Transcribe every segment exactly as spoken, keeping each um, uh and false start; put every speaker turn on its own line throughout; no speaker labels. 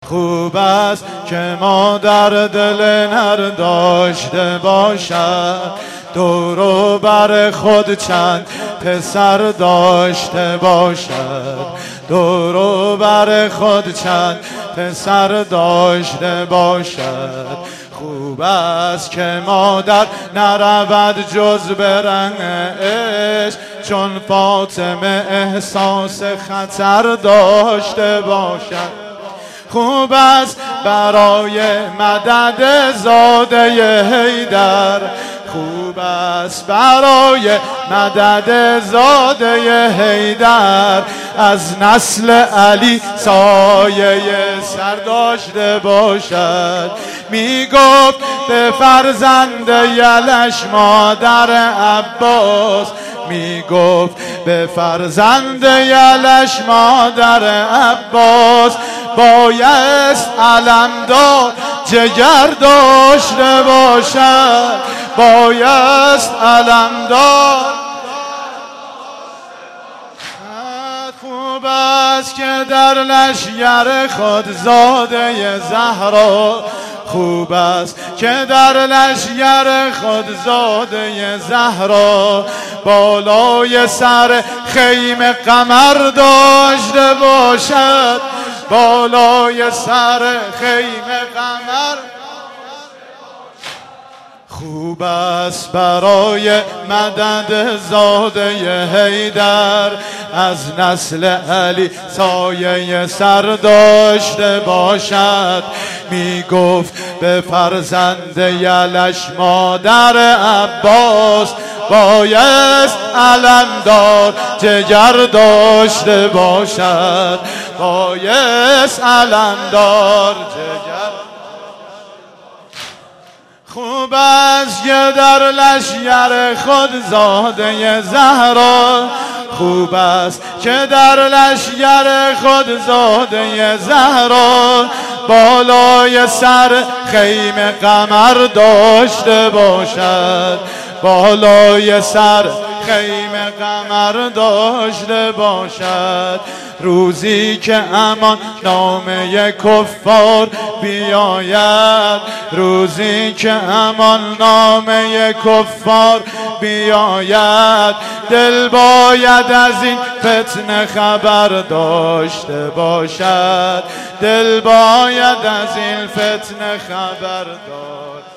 خوب است که مادر دل نر داشته باشد، دور و بر خود چند پسر داشته باشد، دور و بر خود چند پسر داشته باشد. خوب است که مادر نرود جز به رنگ عشق، چون فاطمه احساس خطر داشته باشد. خوب است برای مدد زاده حیدر، خوب است برای مدد زاده حیدر، از نسل علی سایه سر داشته باشد. می گفت به فرزند یلش مادر عباس، می گفت به فرزند یلش مادر عباس، بایست علمدار جگر داشته باشد، بایست علمدار. خوب است که در لشگر خود زاده زهرا، خوب است که در لشگر خود زاده زهرا، بالای سر خیمه قمر داشته باشد، بالای سر خیمه قمر. خوب است برای مدد زاده حیدر، از نسل علی سایه سر داشته باشد. می گفت به فرزند یلش مادر عباس، بایست علمدار جگر داشته باشد، بایست علمدار جگر. خوب است که در لشگر خود زاده زهرا، خوب است که در لشگر خود زاده زهرا، بالای سر خیمه قمر داشته باشد، بالای سر خیمه قمر داشته باشد. روزی که امان نامه کفار بیاید، روزی که امان نامه کفار بیاید، دل باید از این فتنه خبر داشته باشد، دل باید از این فتنه خبر داشت.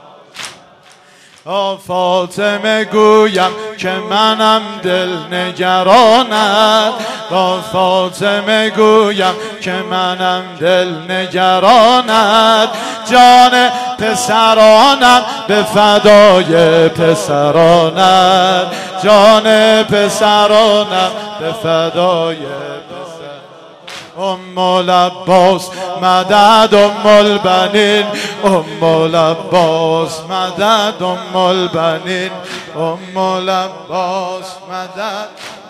آ فاطمه گویم که منم دل نگرانت، آ فاطمه گویم که منم دل نگرانت، جان پسرانم به فدای پسرانت، جان پسرانم به فدای پسرانت. ام العباس مدد ام البنین، ام العباس مدد ام البنین، ام العباس مدد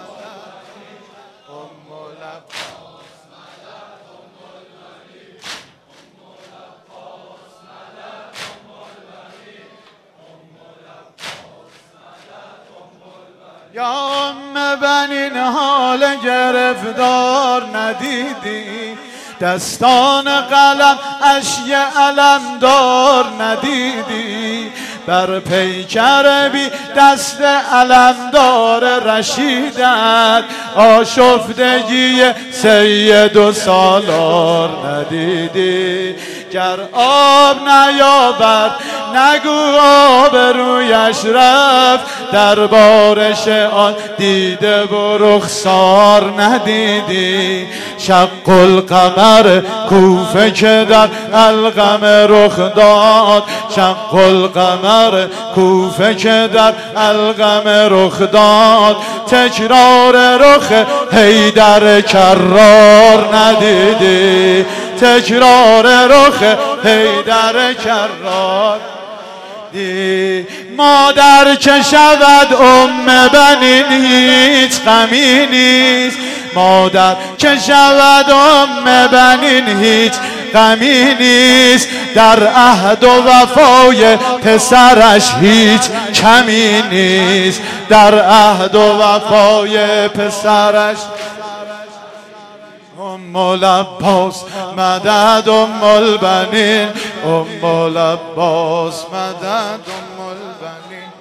ام العباس مدد ام البنین، ام العباس مدد ام البنین، ام العباس مدد ام البنین. یا ام بنین حال گرفتار ندیدی، دستان قلم اشی علمدار ندیدی، بر پیکر بی دست علمدار رشیدت، آشفتگی سید و سالار ندیدی. گر آب نیابد نگو آب رویش رفت، در بارش آن دیده و رخسار ندیدی. شق القمر کوفه که در القم رخ داد، شق القمر کوفه که در القم رخ داد، تکرار رخ حیدر کرار ندیدی، تکرار رخ حیدر کرار دی. مادر که شود ام بنین هیچ غمی نیست، مادر که شود ام بنین هیچ غمی نیست، در عهد و وفای پسرش هیچ کمی نیست، در عهد و وفای پسرش. ام العباس مدد ام البنین ام العباس مدد ام البنین